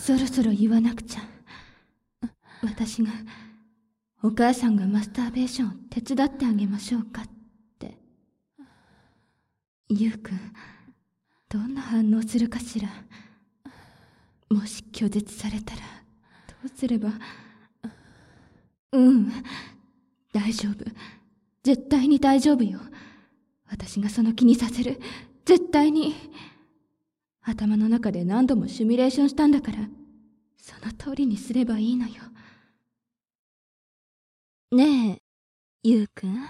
そろそろ言わなくちゃ。私が、お母さんがマスターベーションを手伝ってあげましょうかって。ゆうくん、どんな反応するかしら。もし拒絶されたら、どうすれば。大丈夫。絶対に大丈夫よ。私がその気にさせる。絶対に。頭の中で何度もシミュレーションしたんだから、その通りにすればいいのよ。ねえ、ゆうくん。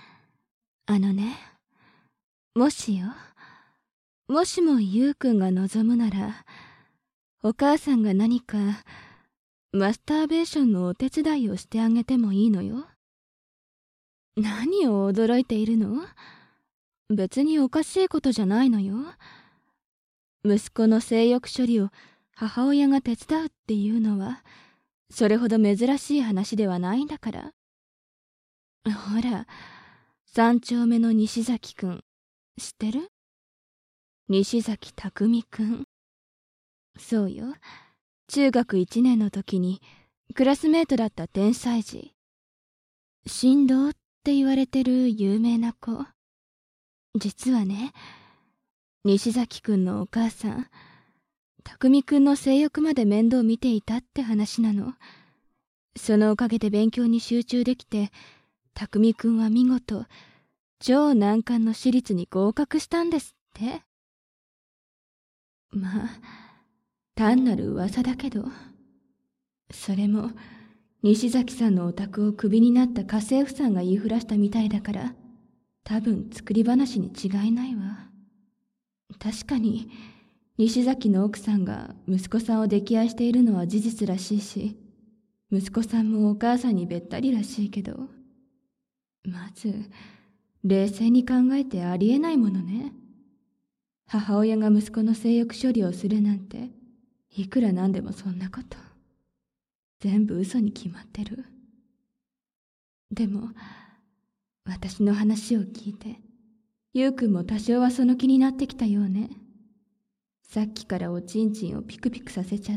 もしよ。もしもゆうくんが望むなら、お母さんが何か、マスターベーションのお手伝いをしてあげてもいいのよ。何を驚いているの？別におかしいことじゃないのよ。息子の性欲処理を母親が手伝うっていうのは、それほど珍しい話ではないんだから。ほら、三丁目の西崎くん、知ってる？西崎匠くん。そうよ。中学1年の時にクラスメートだった天才児。神童って言われてる有名な子。実はね、西崎くんのお母さん、匠くんの性欲まで面倒見ていたって話なの。そのおかげで勉強に集中できて、匠くんは見事、超難関の私立に合格したんですって。まあ、単なる噂だけど、それも、西崎さんのお宅をクビになった家政婦さんが言いふらしたみたいだから、多分作り話に違いないわ。確かに、西崎の奥さんが息子さんを溺愛しているのは事実らしいし、息子さんもお母さんにべったりらしいけど、まず、冷静に考えてありえないものね。母親が息子の性欲処理をするなんて、いくらなんでもそんなこと。全部嘘に決まってる。でも、私の話を聞いて、ゆうくんも多少はその気になってきたようね。さっきからおちんちんをピクピクさせちゃって。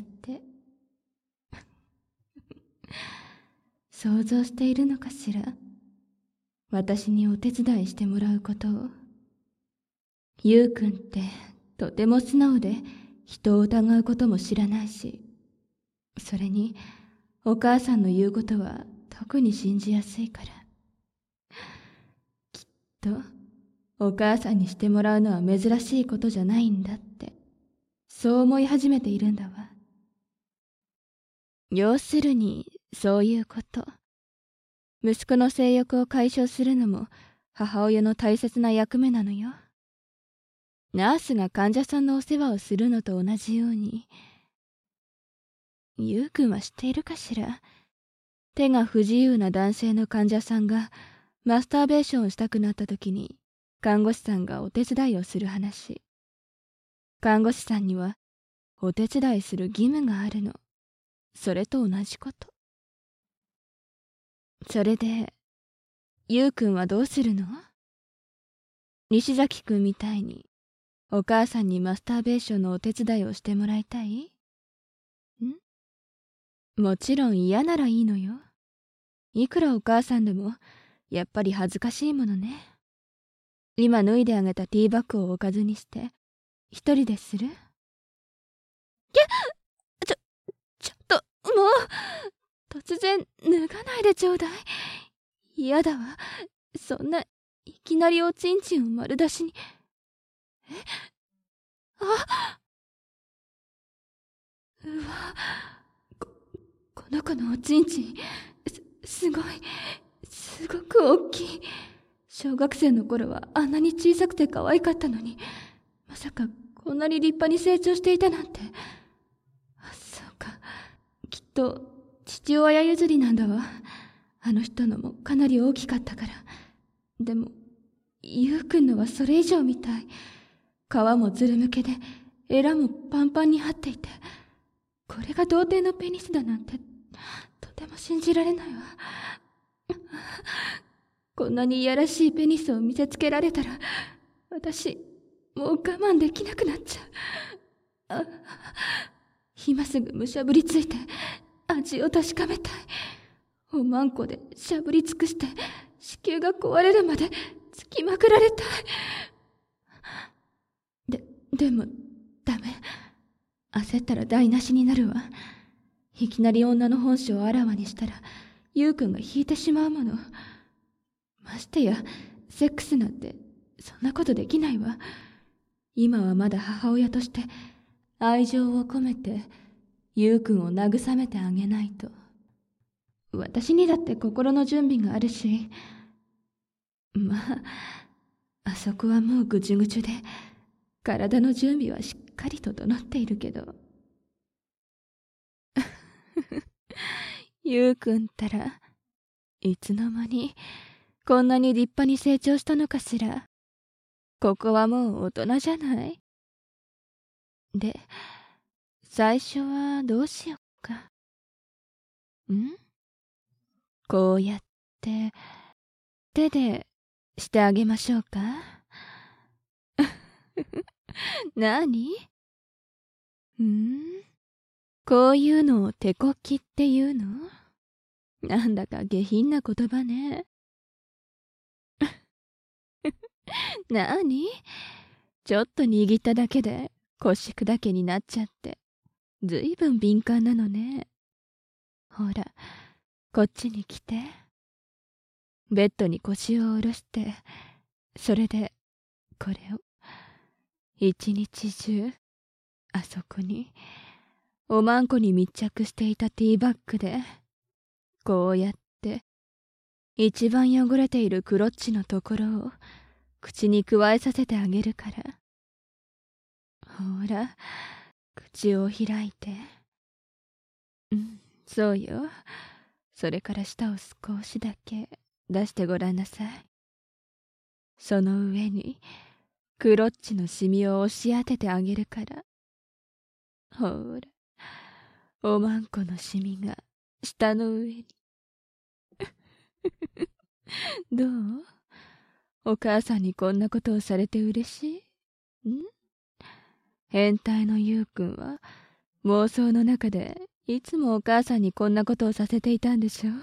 想像しているのかしら。私にお手伝いしてもらうことを。ゆうくんってとても素直で人を疑うことも知らないし、それにお母さんの言うことは特に信じやすいから。きっとお母さんにしてもらうのは珍しいことじゃないんだって、そう思い始めているんだわ。要するにそういうこと。息子の性欲を解消するのも母親の大切な役目なのよ。ナースが患者さんのお世話をするのと同じように。ゆうくんは知っているかしら。手が不自由な男性の患者さんがマスターベーションをしたくなった時に看護師さんがお手伝いをする話。看護師さんにはお手伝いする義務があるの。それと同じこと。それで、ゆうくんはどうするの？西崎くんみたいにお母さんにマスターベーションのお手伝いをしてもらいたい？もちろん嫌ならいいのよ。いくらお母さんでもやっぱり恥ずかしいものね。今脱いであげたティーバッグをおかずにして一人でする？ちょっともう突然脱がないでちょうだい。嫌だわ。そんないきなりおちんちんを丸出しに。うわ、この子のおちんちん、すごく大きい。小学生の頃はあんなに小さくて可愛かったのに、まさかこんなに立派に成長していたなんて。そうか、きっと父親譲りなんだわ。あの人のもかなり大きかったから。でもゆうくんのはそれ以上みたい。皮もずるむけでエラもパンパンに張っていて、これが童貞のペニスだなんてとても信じられないわ。こんなにいやらしいペニスを見せつけられたら、私もう我慢できなくなっちゃう。 今すぐむしゃぶりついて味を確かめたい。おまんこでしゃぶり尽くして子宮が壊れるまでつきまくられたい。でもダメ。焦ったら台無しになるわ。いきなり女の本性をあらわにしたらゆうくんが引いてしまうもの。ましてやセックスなんてそんなことできないわ。今はまだ母親として愛情を込めてゆうくんを慰めてあげないと。私にだって心の準備があるし、まああそこはもうぐちゅぐちゅで体の準備はしっかり整っているけどゆうくんったらいつの間にこんなに立派に成長したのかしら。ここはもう大人じゃない。で、最初はどうしよっか。こうやって手でしてあげましょうか。なに？こういうのを手こきっていうの？なんだか下品な言葉ね。なに？ちょっと握っただけで腰砕けになっちゃって、ずいぶん敏感なのね。ほら、こっちに来て。ベッドに腰を下ろして、それでこれを一日中あそこにおまんこに密着していたティーバッグでこうやって一番汚れているクロッチのところを口にくわえさせてあげるから。ほら、口を開いて。そうよ。それから舌を少しだけ出してごらんなさい。その上にクロッチのシミを押し当ててあげるから。ほら、おまんこのシミが舌の上に。どう？お母さんにこんなことをされて嬉しい？変態のゆうくんは妄想の中でいつもお母さんにこんなことをさせていたんでしょ。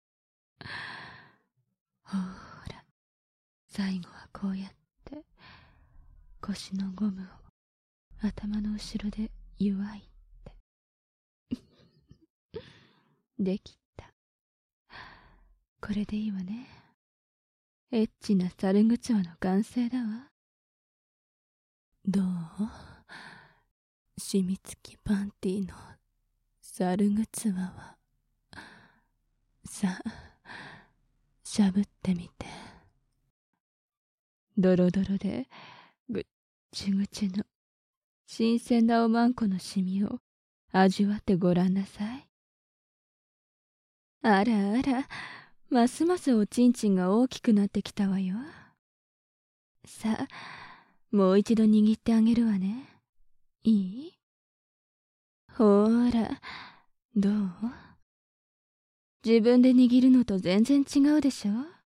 ほら、最後はこうやって腰のゴムを頭の後ろでゆわいて。できた。これでいいわね。エッチな猿ぐつわの完成だわ。どう？染み付きパンティの猿ぐつわは。さあ、しゃぶってみて。ドロドロでぐっちぐちの新鮮なおまんこのシミを味わってごらんなさい。あらあら、ますますおちんちんが大きくなってきたわよ。さあ、もう一度握ってあげるわね。いい？ほーら、どう？自分で握るのと全然違うでしょ？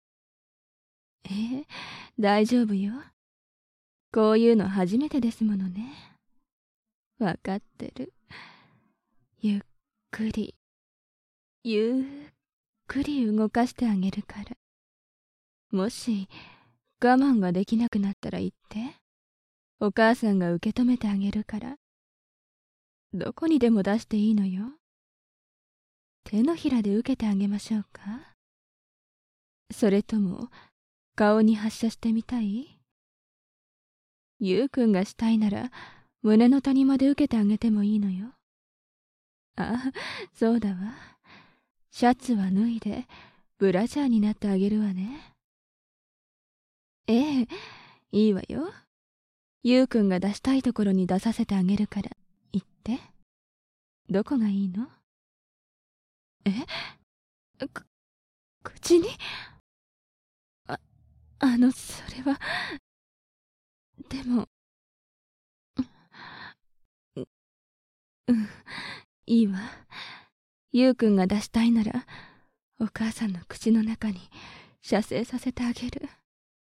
大丈夫よ。こういうの初めてですものね。わかってる。ゆっくり、ゆっくり動かしてあげるから。もし我慢ができなくなったら言って。お母さんが受け止めてあげるから。どこにでも出していいのよ。手のひらで受けてあげましょうか。それとも顔に発射してみたい？ゆうくんがしたいなら胸の谷まで受けてあげてもいいのよ。あ、そうだわ。シャツは脱いでブラジャーになってあげるわね。ええ、いいわよ。ゆうくんが出したいところに出させてあげるから言って。どこがいいの？口に？それは。でも、いいわ。ゆうくんが出したいなら、お母さんの口の中に射精させてあげる。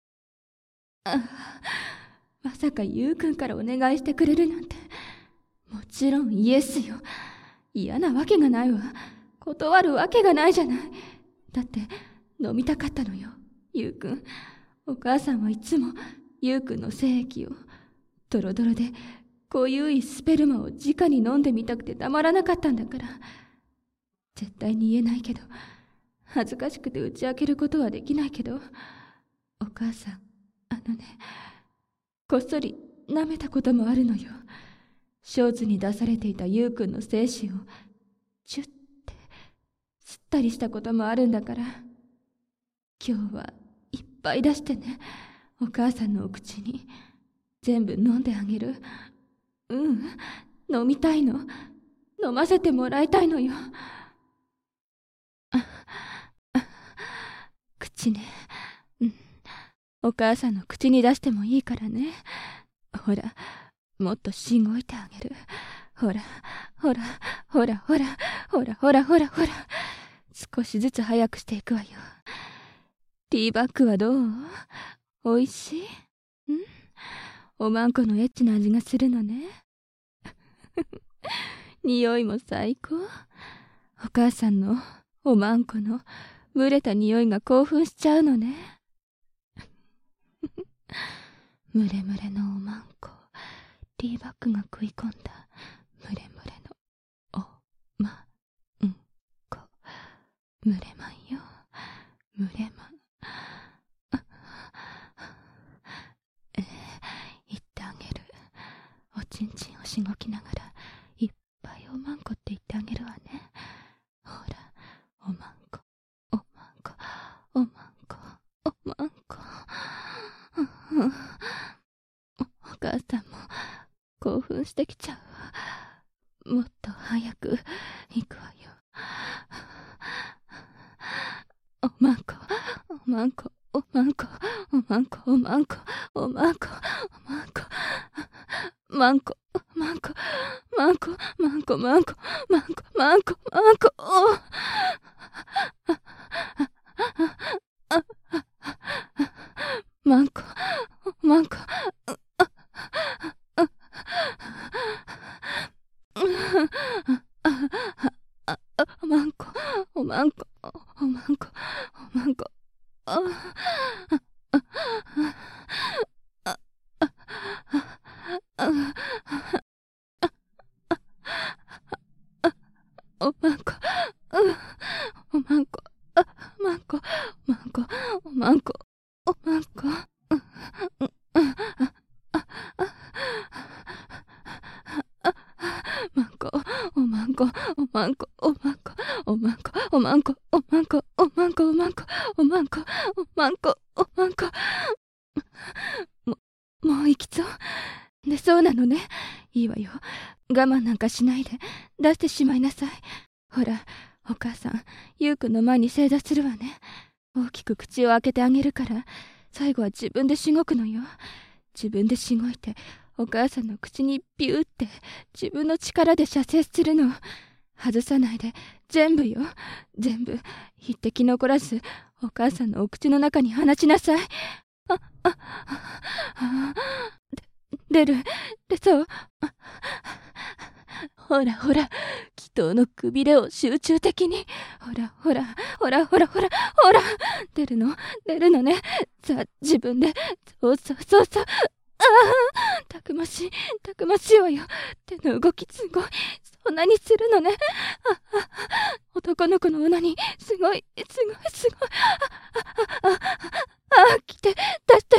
まさかゆうくんからお願いしてくれるなんて、 もちろんイエスよ。嫌なわけがないわ。断るわけがないじゃない。だって飲みたかったのよ、ゆうくん。お母さんはいつもゆうくんの精液をドロドロで濃ゆいスペルマを直に飲んでみたくてたまらなかったんだから。絶対に言えないけど、恥ずかしくて打ち明けることはできないけど、お母さん、こっそり舐めたこともあるのよ。ショーツに出されていたゆうくんの精子をチュッて吸ったりしたこともあるんだから。今日はいっぱい出してね、お母さんのお口に。全部飲んであげる。飲みたいの。飲ませてもらいたいのよ。口ね。お母さんの口に出してもいいからね。ほら、もっとしごいてあげる。ほら、ほら、ほら、ほら、ほら、ほら、ほら、ほら。少しずつ早くしていくわよ。ティーバッグはどう？おいしい？おまんこのエッチな味がするのね。匂いも最高。お母さんのおまんこの蒸れた匂いが興奮しちゃうのね。ムレムレのおまんこ、ティーバッグが食い込んだムレムレのおまんこ。ムレマンよ、ムレマン。言ってあげる。おちんちんをしごきながらいっぱいおまんこって言ってあげるわね。ほら、おまんこ、おまんこ、おまんこ、おまんこ。お母さんも興奮してきちゃうわ。もっと早く行くわよ。おまんこ、おまんこ、おまんこ、おまんこ、おまんこ、おまんこ、おまんこ、まんこ、まんこ、まんこ、まんこ、まんこ、まんこ、まんこ、まんこ、まんこ、まんこ、まんこ、おまんこ、おまんこ、おまんこ、おまんこ、おまんこ、まんこ、まんこ、おまんこ、おまんこ、まんこ、おまんこ、おまんこ、おまんこ、おまんこ、おまんこ、おまんこ、おまんこ、おまんこ、おまんこ、おまんこ、おまんこ。もう行きそう？で、そうなのね。いいわよ。我慢なんかしないで出してしまいなさい。ほら、お母さん、ゆうくんの前に正座するわね。大きく口を開けてあげるから、最後は自分でしごくのよ。自分でしごいて、お母さんの口にビューって自分の力で射精するの。外さないで、全部よ。全部、一滴残らず、お母さんのお口の中に放ちなさい。出そう。ほらほら、祈祷のくびれを集中的に。ほらほら、ほらほらほら、ほら。出るのね。さあ、自分で。そうそうそうそう。たくましいわよ。手の動きすごい。そんなにするのね。男の子の女に、すごい。来て、出して。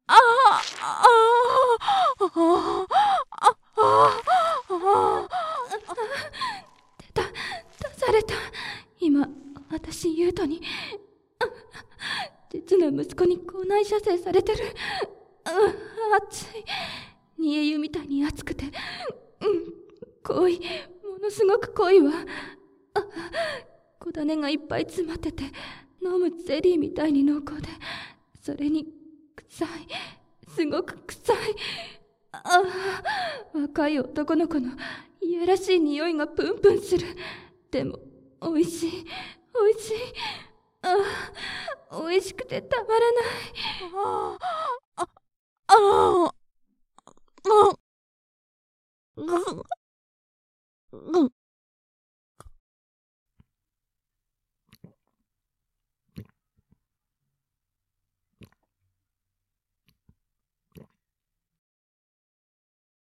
出された。今、私、ゆうとに、実の息子に校内射精されてる。熱い。煮え湯みたいに熱くて、濃い。ものすごく濃いわ。小種がいっぱい詰まってて、飲むゼリーみたいに濃厚で、それに、臭い。すごく臭い。若い男の子のいやらしい匂いがプンプンする。でも、おいしい。おいしくてたまらない。 うん。